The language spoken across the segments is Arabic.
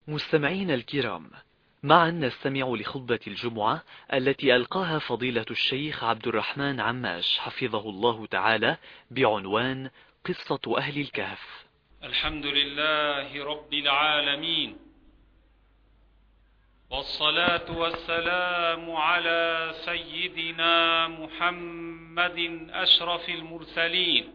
مستمعين الكرام، معا نستمع لخطبة الجمعة التي ألقاها فضيلة الشيخ عبد الرحمن عماش حفظه الله تعالى بعنوان قصة أهل الكهف. الحمد لله رب العالمين، والصلاة والسلام على سيدنا محمد أشرف المرسلين،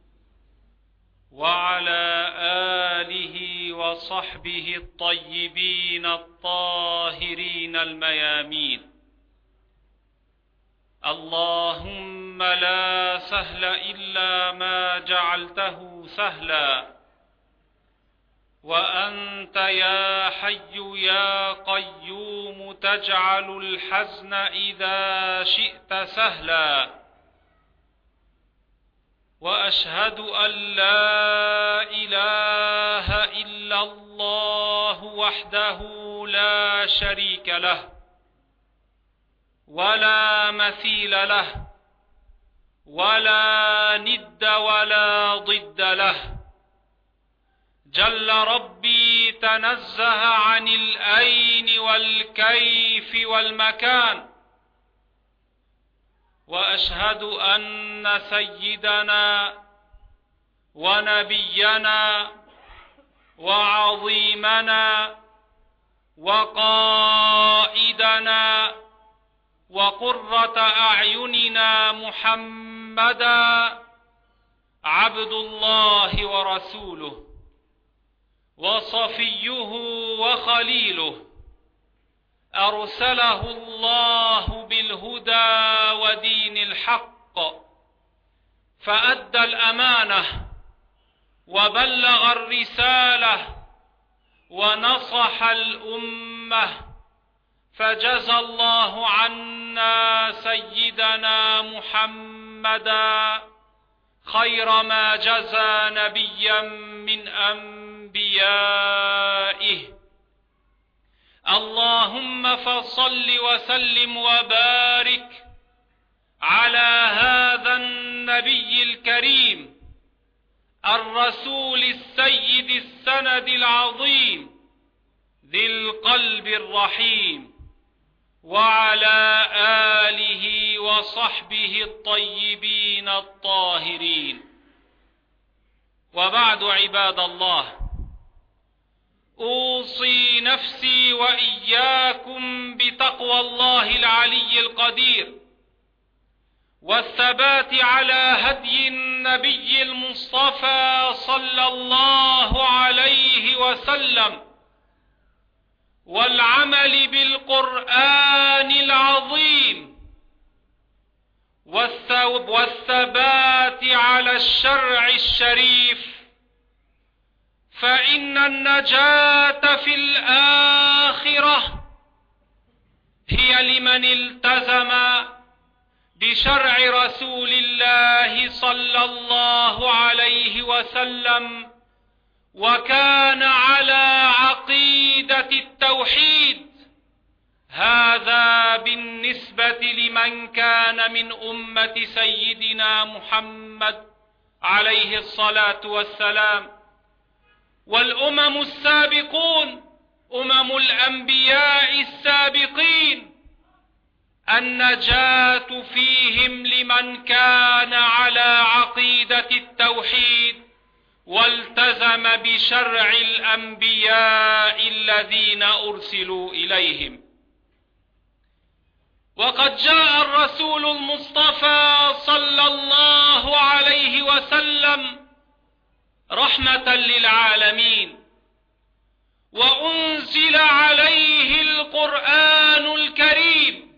وعلى آله وصحبه الطيبين الطاهرين الميامين. اللهم لا سهل إلا ما جعلته سهلا، وأنت يا حي يا قيوم تجعل الحزن إذا شئت سهلا. وأشهد أن لا إله إلا الله وحده لا شريك له ولا مثيل له ولا ند ولا ضد له. جل ربي تنزه عن الأين والكيف والمكان. وأشهد أن سيدنا ونبينا وعظيمنا وقائدنا وقرة أعيننا محمدا عبد الله ورسوله وصفيه وخليله، أرسله الله بالهدى ودين الحق، فأدى الأمانة وبلغ الرسالة ونصح الأمة، فجزى الله عنا سيدنا محمدا خير ما جزى نبيا من أنبيائه. اللهم فصل وسلم وبارك على هذا النبي الكريم الرسول السيد السند العظيم ذي القلب الرحيم، وعلى آله وصحبه الطيبين الطاهرين. وبعد، عباد الله، أوصي نفسي وإياكم بتقوى الله العلي القدير، والثبات على هدي النبي المصطفى صلى الله عليه وسلم، والعمل بالقرآن العظيم، والثبات على الشرع الشريف، فإن النجاة في الآخرة هي لمن التزم بشرع رسول الله صلى الله عليه وسلم، وكان على عقيدة التوحيد. هذا بالنسبة لمن كان من أمة سيدنا محمد عليه الصلاة والسلام. والأمم السابقون، أمم الأنبياء السابقين، النجاة فيهم لمن كان على عقيدة التوحيد والتزم بشرع الأنبياء الذين أرسلوا إليهم. وقد جاء الرسول المصطفى صلى الله عليه وسلم رحمة للعالمين، وأنزل عليه القرآن الكريم،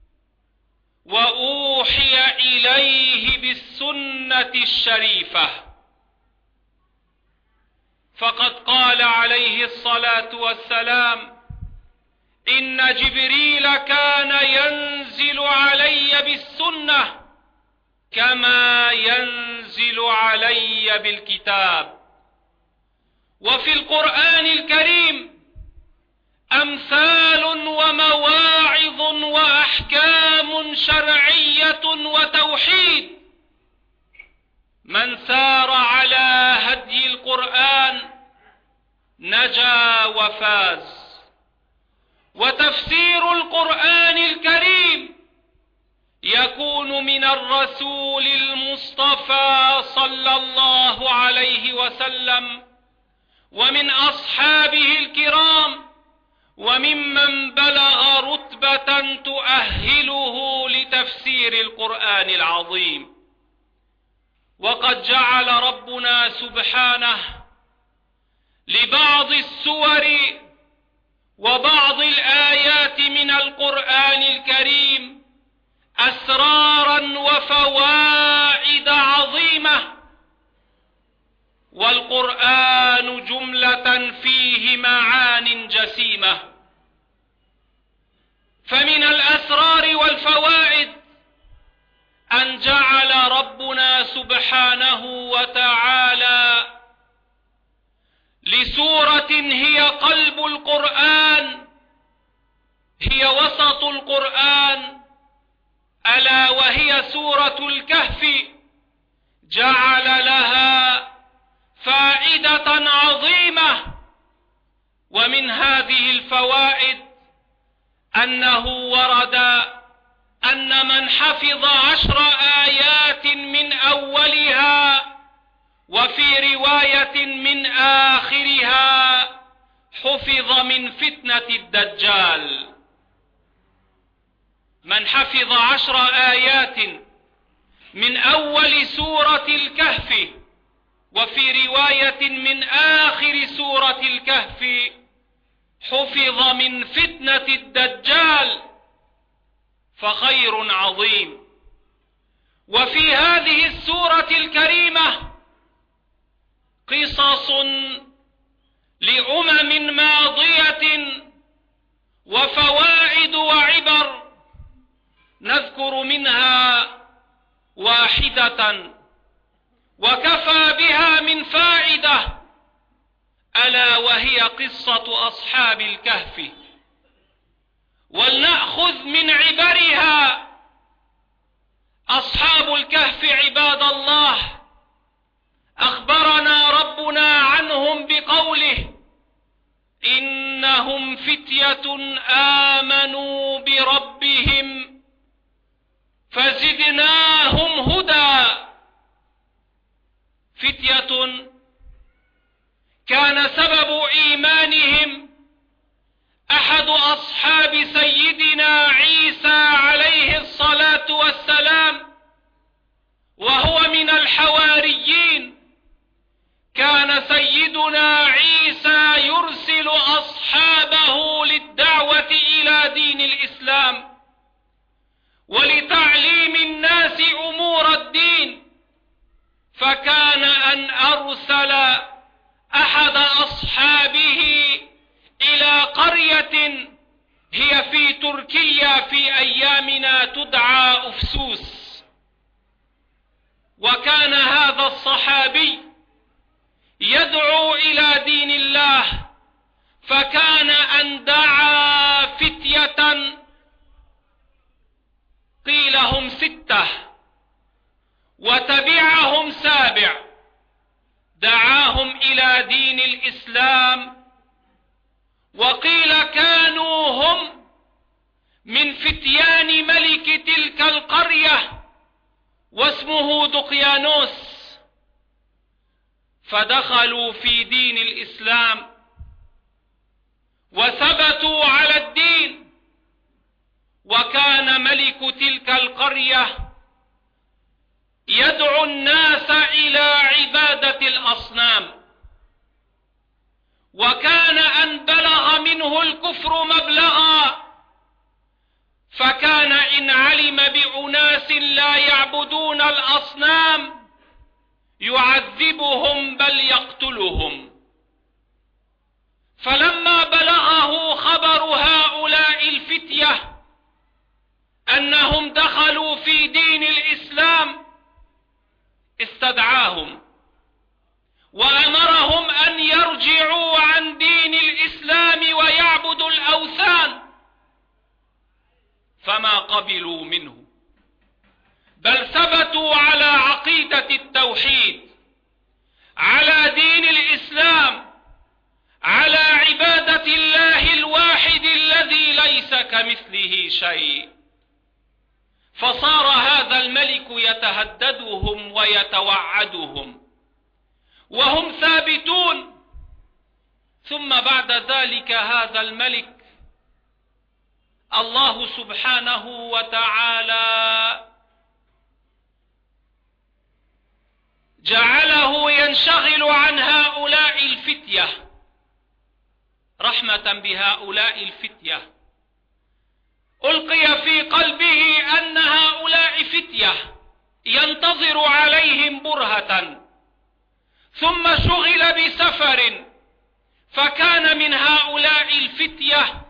وأوحي إليه بالسنة الشريفة. فقد قال عليه الصلاة والسلام: إن جبريل كان ينزل علي بالسنة كما ينزل علي بالكتاب. وفي القرآن الكريم أمثال ومواعظ وأحكام شرعية وتوحيد. من سار على هدي القرآن نجا وفاز. وتفسير القرآن الكريم يكون من الرسول المصطفى صلى الله عليه وسلم ومن أصحابه الكرام وممن بلغ رتبة تؤهله لتفسير القرآن العظيم. وقد جعل ربنا سبحانه لبعض السور وبعض الآيات من القرآن الكريم أسرارا وفوائد عظيمة، والقرآن جملة فيه معان جسيمة. فمن الأسرار والفوائد أن جعل ربنا سبحانه وتعالى لسورة هي قلب القرآن، هي وسط القرآن، ألا وهي سورة الكهف، جعل لها فائدة عظيمة. ومن هذه الفوائد أنه ورد أن من حفظ 10 آيات من أولها وفي رواية من آخرها حفظ من فتنة الدجال. من حفظ 10 آيات من أول سورة الكهف وفي رواية من آخر سورة الكهف حفظ من فتنة الدجال، فخير عظيم. وفي هذه السورة الكريمة قصص لأمم ماضية وفوائد وعبر، نذكر منها واحدة وكفى بها من فائدة، ألا وهي قصة أصحاب الكهف. ولنأخذ من عبرها. أصحاب الكهف عباد الله أخبرنا ربنا عنهم بقوله: إنهم فتية آمنوا بربهم فزدناهم هدى. فتية كان سبب إيمانهم أحد أصحاب سيدنا عيسى عليه الصلاة والسلام، وهو من الحواريين. كان سيدنا عيسى يرسل أصحابه للدعوة إلى دين الإسلام ولتعليم الناس أمور الدين، فكان أن أرسل أحد أصحابه إلى قرية هي في تركيا في أيامنا تدعى أفسوس. وكان هذا الصحابي يدعو إلى دين الله، فكان أن دعا فتية قيل هم 6 وتبعهم 7، دعاهم إلى دين الإسلام. وقيل كانوا هم من فتيان ملك تلك القرية واسمه دقيانوس، فدخلوا في دين الإسلام وثبتوا على الدين. وكان ملك تلك القرية يدعو الناس إلى عبادة الأصنام، وكان أن بلغ منه الكفر مبلغا، فكان إن علم بأناس لا يعبدون الأصنام يعذبهم بل يقتلهم. فلما بلغه خبر هؤلاء الفتية أنهم دخلوا في دين الإسلام استدعاهم وأمرهم أن يرجعوا عن دين الإسلام ويعبدوا الأوثان، فما قبلوا منه، بل ثبتوا على عقيدة التوحيد، على دين الإسلام، على عبادة الله الواحد الذي ليس كمثله شيء. فصار هذا الملك يتهددهم ويتوعدهم وهم ثابتون. ثم بعد ذلك هذا الملك الله سبحانه وتعالى جعله ينشغل عن هؤلاء الفتية رحمة بهؤلاء الفتية. ألقي في قلبه أن هؤلاء فتية ينتظر عليهم برهة، ثم شغل بسفر، فكان من هؤلاء الفتية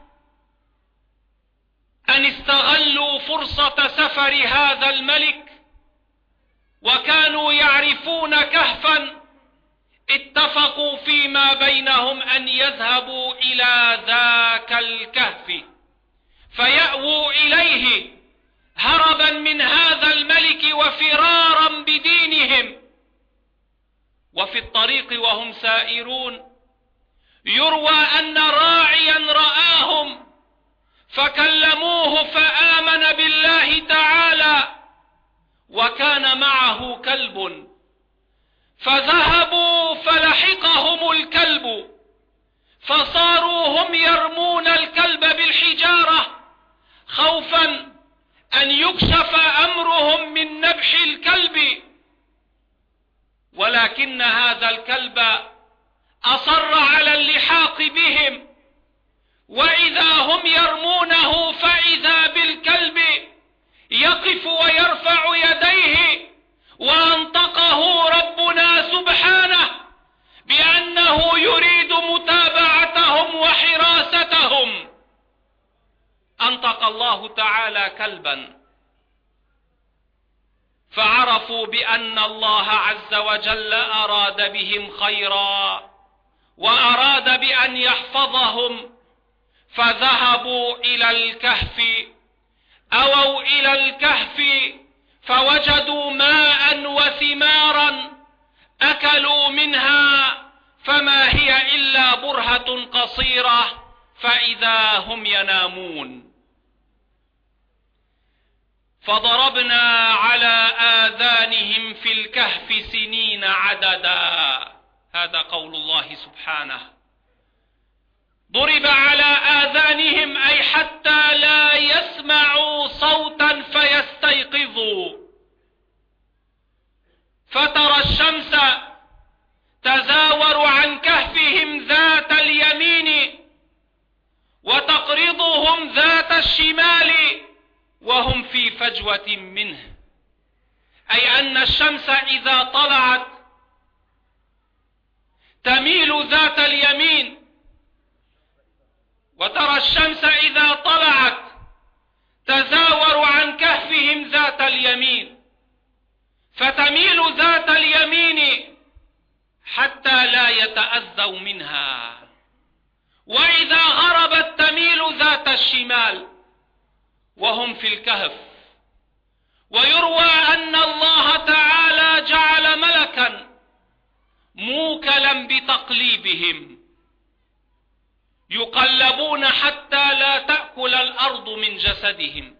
أن استغلوا فرصة سفر هذا الملك، وكانوا يعرفون كهفا اتفقوا فيما بينهم أن يذهبوا إلى ذاك الكهف فيأووا إليه هربا من هذا الملك وفرارا بدينهم. وفي الطريق وهم سائرون يروى أن راعيا رآهم فكلموه فآمن بالله تعالى، وكان معه كلب، فذهبوا فلحقهم الكلب، فصاروا هم يرمون الكلب بالحجارة خوفا أن يكشف أمرهم من نبح الكلب، ولكن هذا الكلب أصر على اللحاق بهم، وإذا هم يرمونه فإذا بالكلب يقف ويرفع يديه، وأنطقه ربنا سبحانه بأنه يريد متابعتهم وحراستهم. أنطق الله تعالى كلبا، فعرفوا بأن الله عز وجل أراد بهم خيرا وأراد بأن يحفظهم، فذهبوا إلى الكهف، أووا إلى الكهف فوجدوا ماء وثمارا أكلوا منها، فما هي إلا برهة قصيرة فإذا هم ينامون. فضربنا على آذانهم في الكهف سنين عددا. هذا قول الله سبحانه. ضرب على آذانهم أي حتى لا يسمعوا صوتا فيستيقظوا. فترى الشمس تزاور عن كهفهم ذات اليمين وتقرضهم ذات الشمال وهم في فجوة منه، أي أن الشمس إذا طلعت تميل ذات اليمين، وترى الشمس إذا طلعت تزاور عن كهفهم ذات اليمين، فتميل ذات اليمين حتى لا يتأذوا منها، وإذا غربت تميل ذات الشمال وهم في الكهف. ويروى أن الله تعالى جعل ملكا موكلا بتقليبهم، يقلبون حتى لا تأكل الأرض من جسدهم،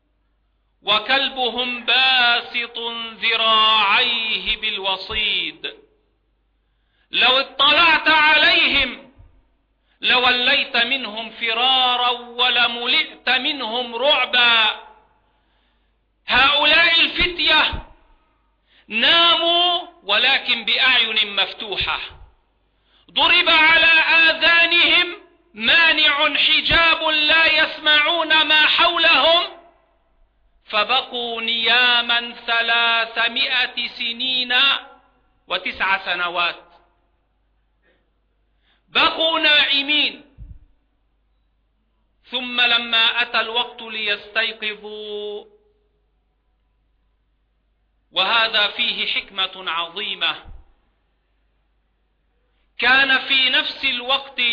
وكلبهم باسط ذراعيه بالوصيد. لو اطلعت عليهم لوليت منهم فرارا ولملئت منهم رعبا. هؤلاء الفتية ناموا ولكن بأعين مفتوحة، ضرب على آذانهم مانع حجاب لا يسمعون ما حولهم، فبقوا نياما 300 سنين و9 سنوات، بقوا نائمين. ثم لما أتى الوقت ليستيقظوا، وهذا فيه حكمة عظيمة، كان في نفس الوقت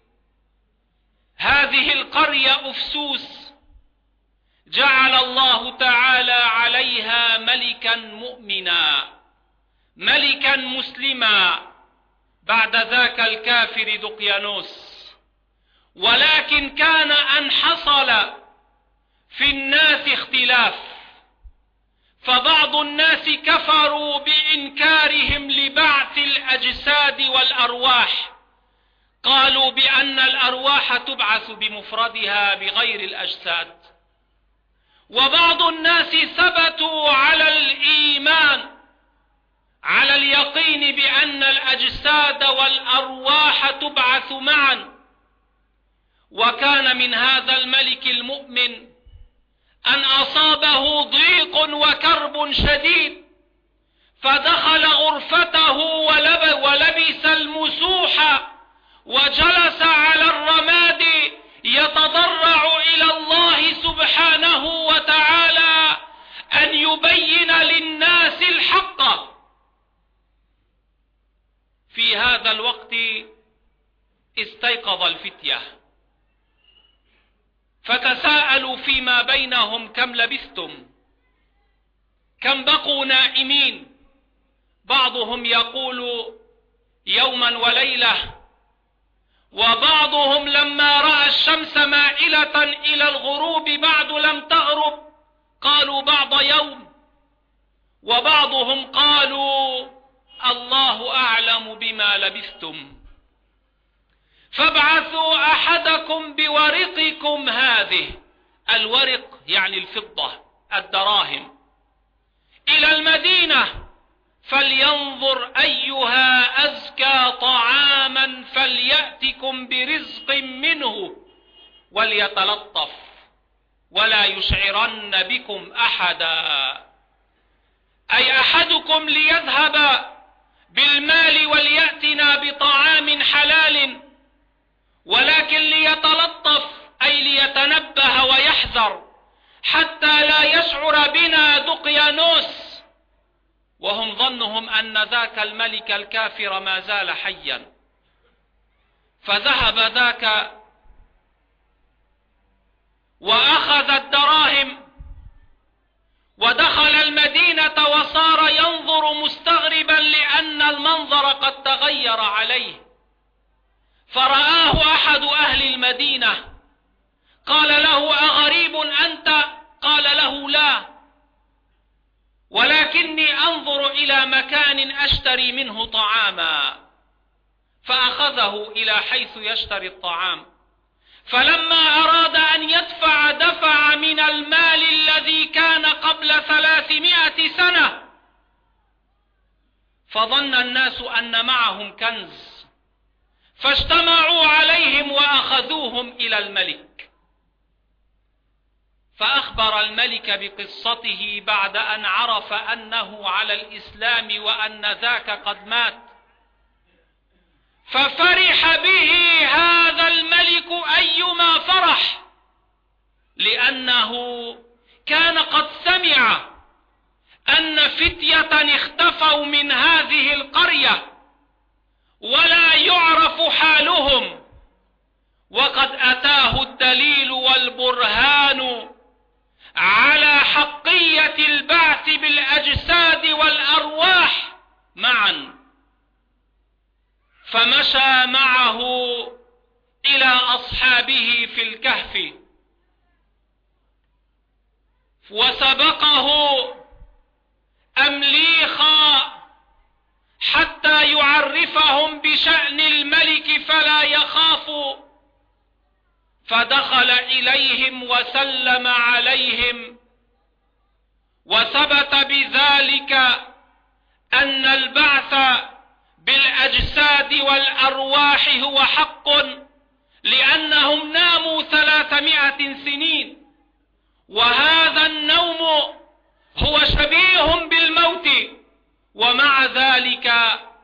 هذه القرية أفسوس جعل الله تعالى عليها ملكا مؤمنا، ملكا مسلما، بعد ذاك الكافر دقيانوس، ولكن كان أن حصل في الناس اختلاف، فبعض الناس كفروا بإنكارهم لبعث الأجساد والأرواح، قالوا بأن الأرواح تبعث بمفردها بغير الأجساد، وبعض الناس ثبتوا على الإيمان على اليقين بأن الأجساد والأرواح تبعث معا. وكان من هذا الملك المؤمن أن أصابه ضيق وكرب شديد، فدخل غرفته ولبس المسوح وجلس على الرماد يتضرع إلى الله سبحانه وتعالى أن يبين للناس الحق. في هذا الوقت استيقظ الفتية فتساءلوا فيما بينهم: كم لبثتم؟ كم بقوا نائمين؟ بعضهم يقول يوما وليلة، وبعضهم لما رأى الشمس مائلة إلى الغروب بعد لم تغرب قالوا بعض يوم، وبعضهم قالوا الله أعلم بما لبثتم، فابعثوا أحدكم بورقكم هذه، الورق يعني الفضة الدراهم، إلى المدينة فلينظر أيها أزكى طعاما فليأتكم برزق منه وليتلطف ولا يشعرن بكم أحدا. أي أحدكم ليذهب بالمال وليأتنا بطعام حلال، ولكن ليتلطف أي ليتنبه ويحذر حتى لا يشعر بنا دقيانوس، وهم ظنهم أن ذاك الملك الكافر ما زال حيا. فذهب ذاك وأخذ الدراهم ودخل المدينة وصار ينظر مستغربا لأن المنظر قد تغير عليه، فرآه أحد أهل المدينة قال له: أغريب أنت؟ قال له: لا، ولكني أنظر إلى مكان أشتري منه طعاما. فأخذه إلى حيث يشتري الطعام، فلما أراد أن يدفع دفع من المال الذي كان قبل 300 سنة، فظن الناس أن معهم كنز، فاجتمعوا عليهم وأخذوهم إلى الملك. فأخبر الملك بقصته بعد أن عرف أنه على الإسلام وأن ذاك قد مات، ففرح به هذا الملك أيما فرح، لأنه كان قد سمع أن فتية اختفوا من هذه القرية ولا يعرف حالهم، وقد أتاه الدليل والبرهان على حقية البعث بالأجساد والأرواح معا. فمشى معه إلى أصحابه في الكهف، وسبقه أمليخا حتى يعرفهم بشأن الملك فلا يخافوا، فدخل إليهم وسلم عليهم، وثبت بذلك أن البعث بالأجساد والأرواح هو حق، لأنهم ناموا 300 سنين، وهذا النوم هو شبيه بالموت، ومع ذلك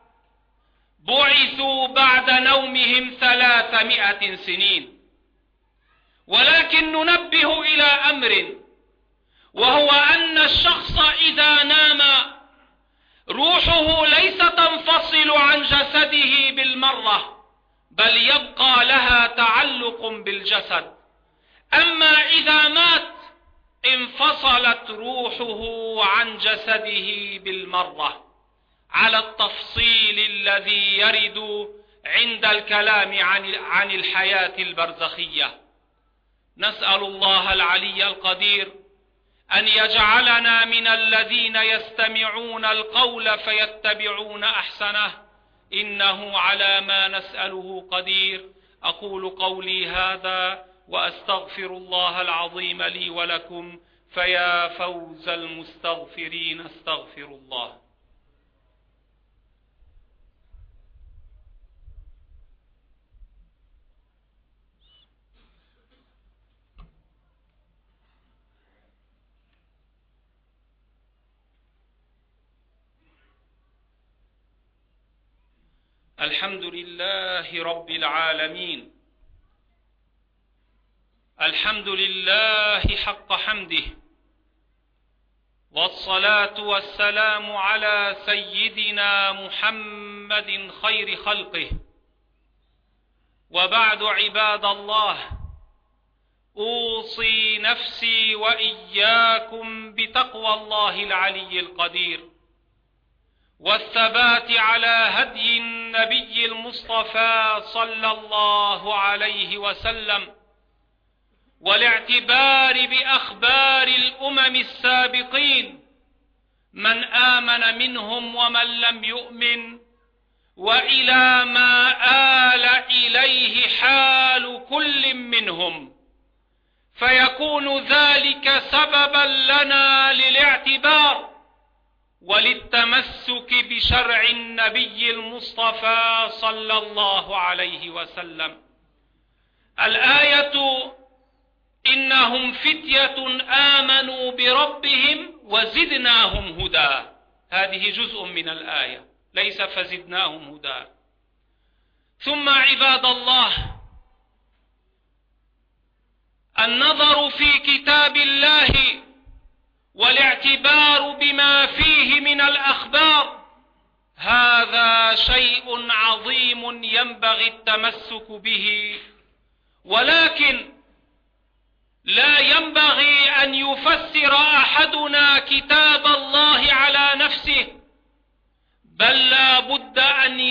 بعثوا بعد نومهم 300 سنين. ولكن ننبه إلى أمر، وهو أن الشخص إذا نام روحه ليس تنفصل عن جسده بالمرة، بل يبقى لها تعلق بالجسد. أما إذا مات انفصلت روحه عن جسده بالمرة. على التفصيل الذي يرد عند الكلام عن الحياة البرزخية. نسأل الله العلي القدير أن يجعلنا من الذين يستمعون القول فيتبعون أحسنه، إنه على ما نسأله قدير. أقول قولي هذا وأستغفر الله العظيم لي ولكم، فيا فوز المستغفرين، استغفر الله. الحمد لله رب العالمين، الحمد لله حق حمده، والصلاة والسلام على سيدنا محمد خير خلقه. وبعد عباد الله، أوصي نفسي وإياكم بتقوى الله العلي القدير، والثبات على هدي النبي المصطفى صلى الله عليه وسلم، والاعتبار بأخبار الأمم السابقين، من آمن منهم ومن لم يؤمن، وإلى ما آل إليه حال كل منهم، فيكون ذلك سببا لنا للاعتبار وللتمسك بشرع النبي المصطفى صلى الله عليه وسلم. الآية: إنهم فتية آمنوا بربهم وزدناهم هدى، هذه جزء من الآية، ليس فزدناهم هدى. ثم عباد الله، النظر في كتاب الله والاعتبار بما فيه من الأخبار، هذا شيء عظيم ينبغي التمسك به، ولكن لا ينبغي أن يفسر أحدنا كتاب الله على نفسه، بل لا بد أن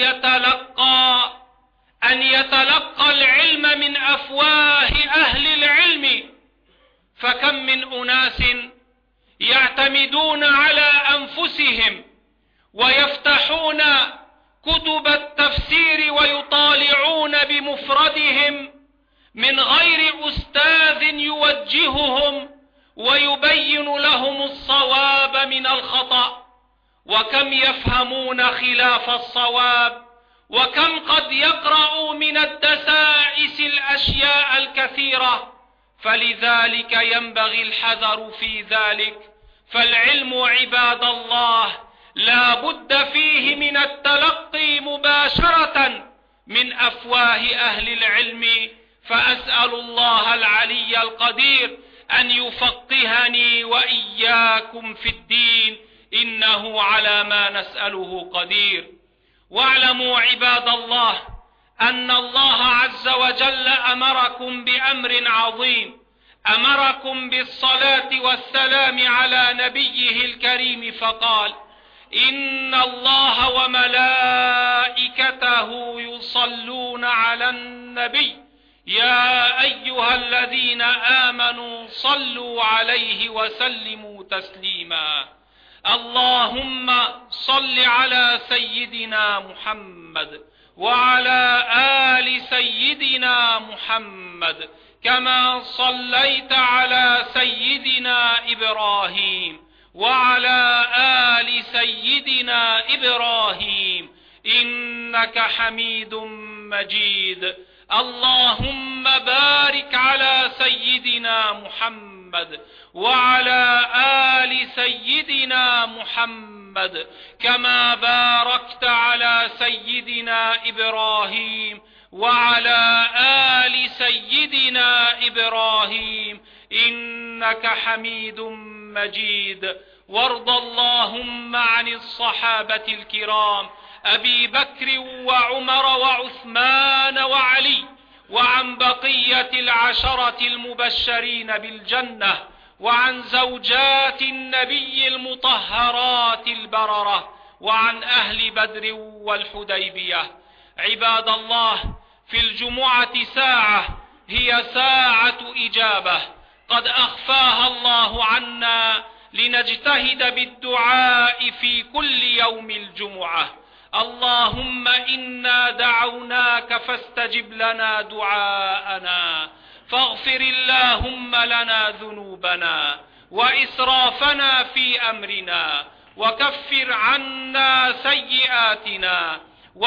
يتلقى العلم من أفواه أهل العلم. فكم من أناس يعتمدون على أنفسهم ويفتحون كتب التفسير ويطالعون بمفردهم من غير أستاذ يوجههم ويبين لهم الصواب من الخطأ، وكم يفهمون خلاف الصواب، وكم قد يقرأوا من الدسائس الأشياء الكثيرة. فلذلك ينبغي الحذر في ذلك. فالعلم عباد الله لا بد فيه من التلقي مباشرة من أفواه أهل العلم، فأسأل الله العلي القدير أن يفقهني وإياكم في الدين، إنه على ما نسأله قدير. واعلموا عباد الله أن الله عز وجل أمركم بأمر عظيم، أمركم بالصلاة والسلام على نبيه الكريم، فقال: إن الله وملائكته يصلون على النبي يا أيها الذين آمنوا صلوا عليه وسلموا تسليما. اللهم صل على سيدنا محمد وعلى آل سيدنا محمد كما صليت على سيدنا إبراهيم وعلى آل سيدنا إبراهيم إنك حميد مجيد. اللهم بارك على سيدنا محمد وعلى آل سيدنا محمد كما باركت على سيدنا إبراهيم وعلى آل سيدنا إبراهيم إنك حميد مجيد. وارض اللهم عن الصحابة الكرام أبي بكر وعمر وعثمان وعلي، وعن بقية العشرة المبشرين بالجنة، وعن زوجات النبي المطهرات البررة، وعن أهل بدر والحديبية. عباد الله، في الجمعة ساعة هي ساعة إجابة قد أخفاها الله عنا لنجتهد بالدعاء في كل يوم الجمعة. اللهم إنا دعوناك فاستجب لنا دعاءنا، فاغفر اللهم لنا ذنوبنا وإسرافنا في أمرنا، وكفر عنا سيئاتنا،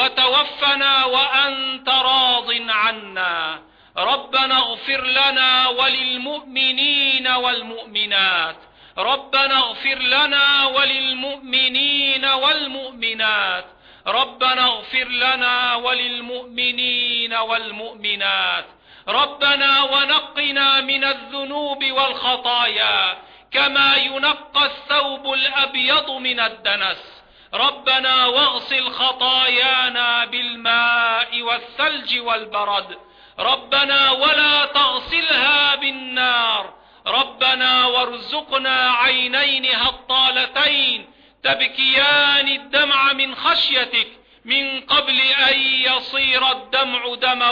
وتوفنا وأنت راض عنا. ربنا اغفر لنا وللمؤمنين والمؤمنات، ربنا اغفر لنا وللمؤمنين والمؤمنات، ربنا اغفر لنا وللمؤمنين والمؤمنات. ربنا ونقنا من الذنوب والخطايا كما ينقى الثوب الأبيض من الدنس. ربنا واغسل خطايانا بالماء والثلج والبرد. ربنا ولا تغسلها بالنار. ربنا وارزقنا عينين هطالتين تبكيان الدمع من خشيتك من قبل أن يصير الدمع دما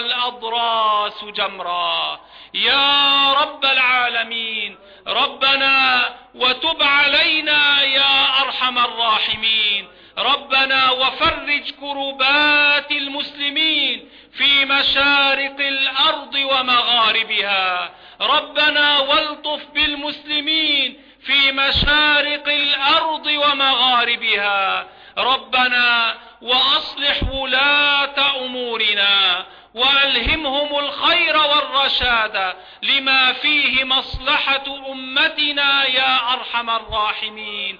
والأضراس جمرا، يا رب العالمين. ربنا وتب علينا يا أرحم الراحمين. ربنا وفرج كربات المسلمين في مشارق الأرض ومغاربها. ربنا والطف بالمسلمين في مشارق الأرض ومغاربها. ربنا وأصلح ولاة أمورنا وألهمهم الخير والرشاد لما فيه مصلحة أمتنا يا أرحم الراحمين.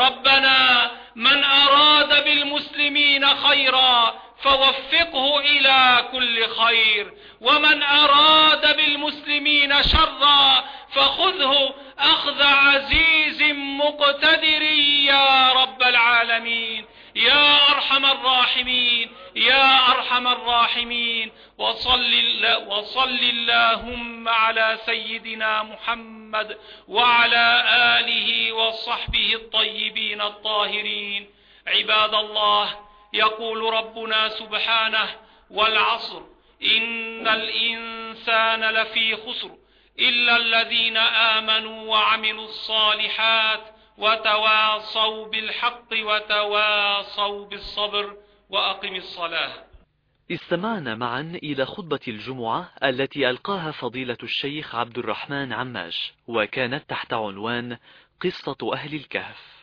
ربنا من أراد بالمسلمين خيرا فوفقه إلى كل خير، ومن أراد بالمسلمين شرا فخذه أخذ عزيز مقتدر يا رب العالمين، يا أرحم الراحمين، يا أرحم الراحمين. وصل اللهم على سيدنا محمد وعلى آله وصحبه الطيبين الطاهرين. عباد الله، يقول ربنا سبحانه: والعصر إن الإنسان لفي خسر إلا الذين آمنوا وعملوا الصالحات وتواصوا بالحق وتواصوا بالصبر. وأقم الصلاة. استمعنا معا إلى خطبة الجمعة التي ألقاها فضيلة الشيخ عبد الرحمن عماش، وكانت تحت عنوان قصة أهل الكهف.